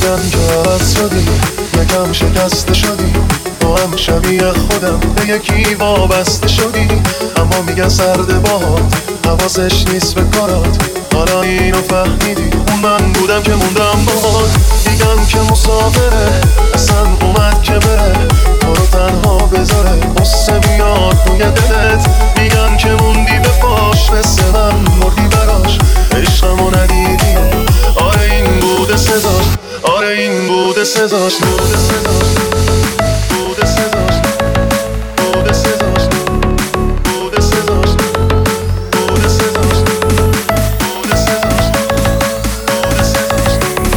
میگن که عوض شدی، یکم شکسته شدی، تو هم شبیه خودم به یکی وابسته شدی. اما میگن سرد باهات، حواسش نیست به کارات، حالا اینو فهمیدی اون من بودم که موندم باهات. میگن که مسافره، اصلا اومد که بره، تو رو تنها بذاره، قصه بیاد توی دلت. میگن که موندی به پاش، مثل من مردی براش، عشقمو ندیدی. آره این بوده سزاش، آره این بوده سزاش، بوده سزاش، بوده سزاش، بوده سزاش، بوده سزاش، بوده سزاش، بوده سزاش، بوده سزاش.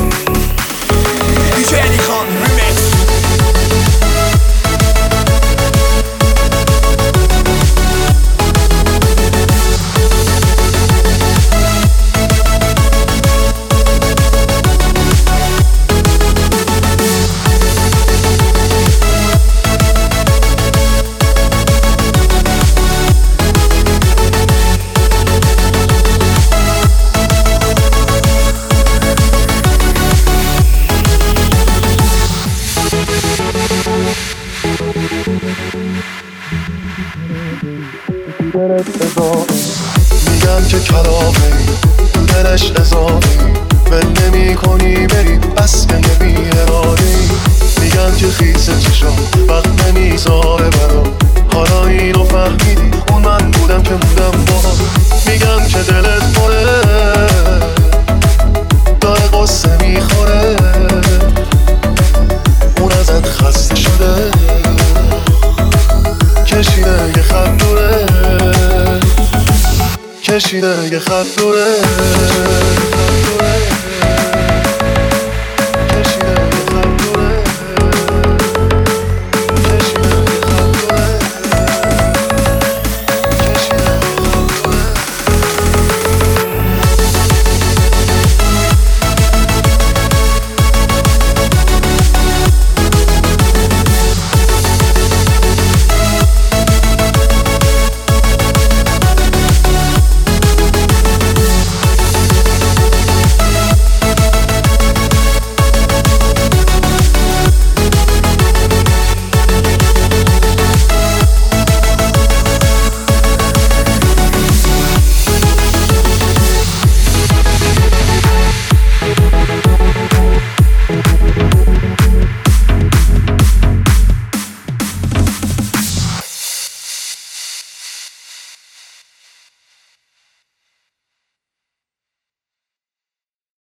دیجی علی خان ریمیکس. میگن که کلامه دلش اضافی، ول نمی کنی بری بس که یه بی اراده‌ای. میگن که خیس چشام وقت نمیذاره برا، حالا اینو فهمیدی اون من بودم که بودم با. میگن که دلت پره، داره قصه میخوره، اون ازت خسته شده، کشیده یه خط دوره، کشیده یه خط دوره.